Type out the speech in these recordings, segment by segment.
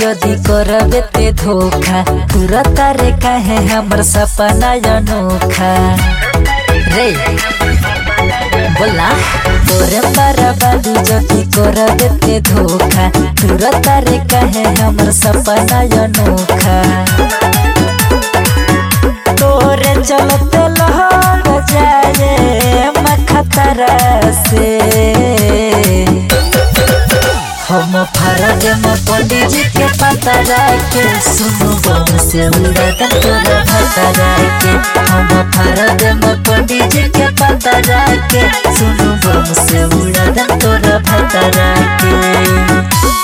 जदी करबे ते धोखा तुरंत रे काहे हमर सपना अनोखा रे बोला तोरे बर्बादी जदी करबे ते धोखा तुरंत रे काहे हमर सपना अनोखा तोरे चलते लहर जाए मखतरा से हम फरज में पंडित जी के पतरा के सुनु बम से उड़ाता तोरा भतरा के हम फरज में पंडित जी के पतरा के सुनु बम से उड़ाता तोरा भतरा के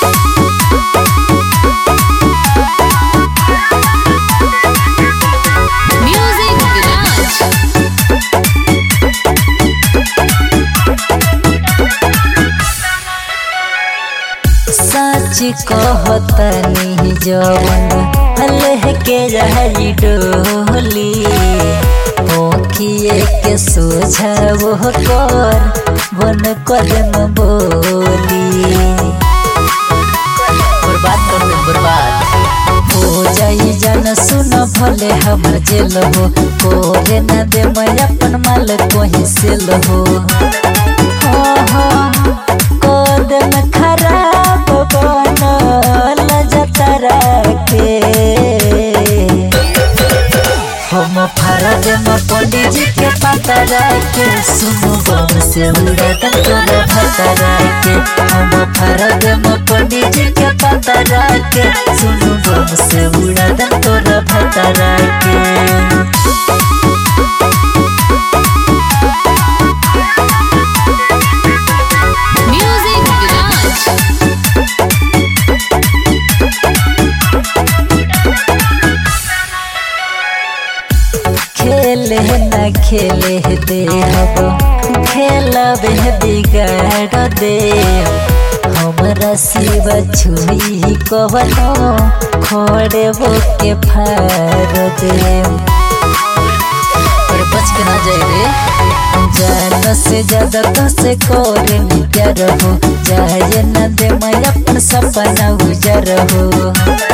सच कहतनी जवन लेके रही डोली ओखिए के सोझाव कर बन कदम बोली बर्बाद कर दे बर्बाद हो जाई जन सुन भले हमर जेल हो कोरे न दे मैं अपन माल कोही सेल हो कदम खराब बनल जतरा के हम फरज में पंडित जी के पतरा के सुनु बम से उड़ाता तोरा भतरा के हम फरज में पंडित जी के पतरा के सुनु बम से उड़ाता तोरा भतरा के खेले न खेले दे हब खेलबे बिगाड़ दे हमरा शिव छुई कवनो खोड़े वो के फार दे पर बच के ना जाए रे जान से ज्यादा तो से कोरे प्यार हो जाए न दे मैं अपन सपना उजर हो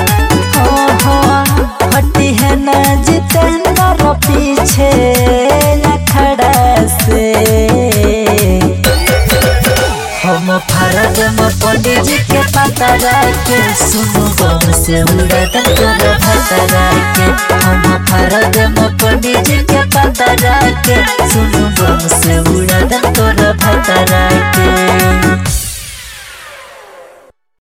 हटी है न जितेंद्र पीछे खड़ा से हम फरज में पंडित जी के पतरा के सुनु बम से उड़ाता तोरा भतरा के हम फरज में पंडित जी के पतरा के सुनु